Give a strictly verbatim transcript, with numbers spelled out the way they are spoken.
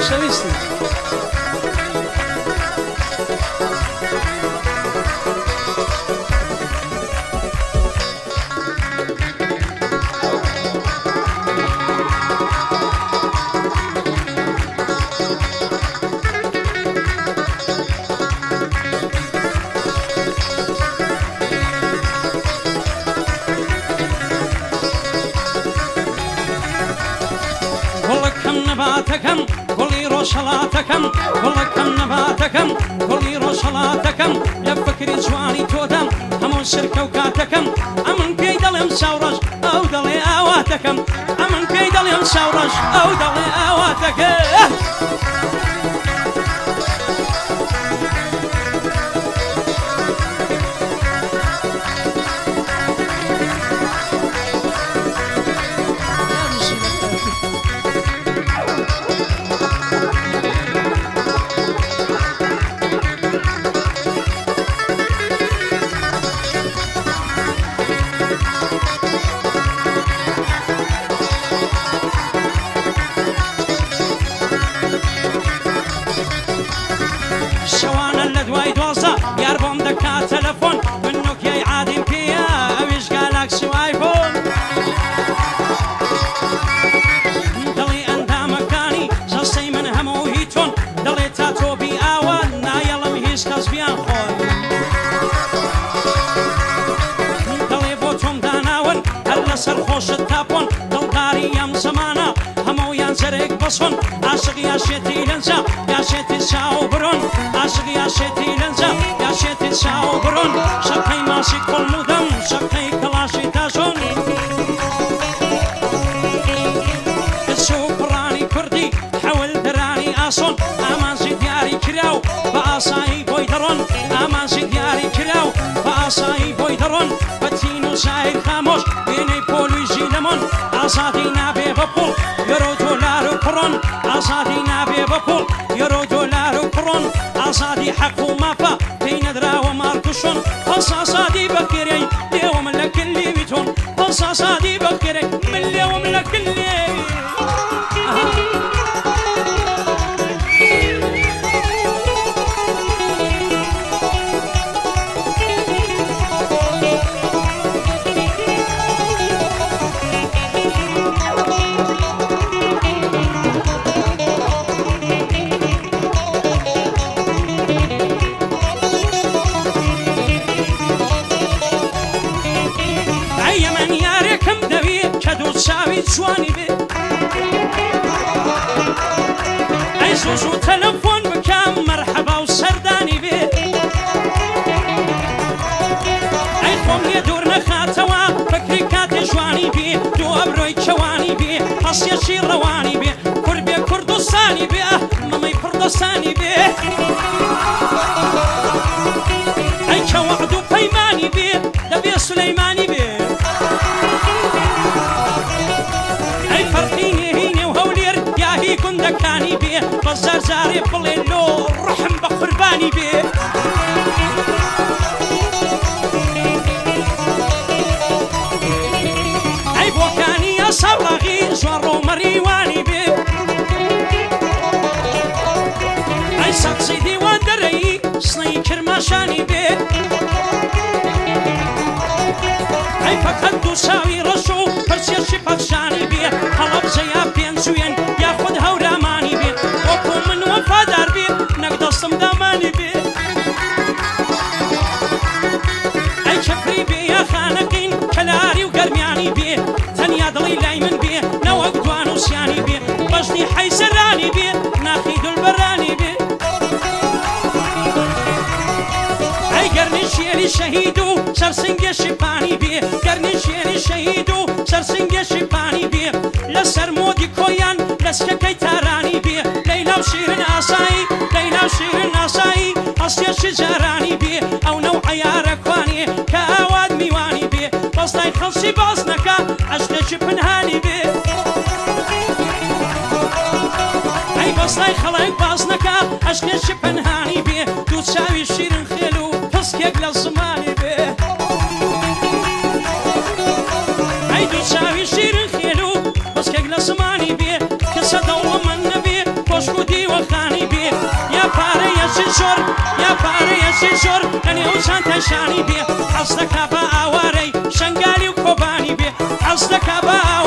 خۆشەویستی نباتكم كلي روشلاتكم كلكم نباتكم كلي روشلاتكم يا فكري جواني تودم همون شركة وكاتكم أمن كيد اليوم شورج أو دلي أواتكم أمن كيد اليوم شورج أو دلي أواتكم تلفون من نوكيا عادي مكيا ويش جالاكسي وايفون دلي اندا مكاني جلسي من همو هيتون دلي تاتو بي اوان نايلا مهيش كازبيان خون دلي بوتون داناون هلا سرخوش التابون دل داري يم زمانا همو ينزرق بصون عاشق يا شيتي لنزا يا شيتي ساو برون عاشق يا شيتي لنزا يا شيتي ساو برون شقي ماشي كل مدم شقي كلاشي تاجون السوق براني كردي حول دراني اصون امان زي دياري كراو بأصاي بويدرون امان زي دياري كراو بأصاي بويدرون بتينو ساير خاموش بيني بولو جيلمون ازادي نابي ببول يورو دولار كرون ازادي نابي ببول يورو دولار كرون ازادي حق ومافا بين درا وماركشون قصاصادي بكري اليوم لك اللي بيتون قصاصادي بكري من اليوم لك اللي شاوي جواني بي اي زوزو تلفون بكام مرحبا وسرداني بي اي خوم يدور نخاتوا فكري كاتي جواني بي دو ابروي جواني بي حصي شير رواني بي كربي كردستاني بي مامي كردستاني بي اي كوعدو بيماني بي دبي سليماني بي كندكاني بيه بزار زاري بليلو رحم بقرباني بيه اي بوكاني يا صبغي زورو مريواني بيه اي سقسي ديوان دري صني كرماشاني بيه اي فقط دوساوي رسو برسي شبخشاني بيه حلب زيا بينزوين ياخد هوراماني بيه وكو من وفادار بيه نقدر صمداماني بيه اي شفري بيه يا خانقين كلاري وقرمياني بيه تنيا ضلي لايمن بيه نوق دوانو سياني بيه بجدي حي سراني بيه ناخيدو البراني بيه اي قرني شيري شهيدو سرسنجي شباني بيه قرني شيري شهيدو سرسنجي شباني بيه لسر مودي كويان لسككي تاراني بيه ليلى وشيرين آساي ليلى وشيرين آساي أصيا شجراني بيه أو نوع يا ركواني كأواد ميواني بيه بصلاي خلصي بازنكا عشقش بنهاني بيه أي بصلاي خلايك بازنكا عشقش بنهاني بيه دو تساوي شيرين خيلو تسكيك للزماني بيه أي دو تساوي شيرين خيلو تسكيك للزماني بيه كسا دولة من بيه كوشكو دي زۆر یا پارەیەکی زۆر لەنێوچان تەشانی بێ حەز دەکا بە ئاوارەی شنگالی و کۆبانی بێ حەز دەکا بە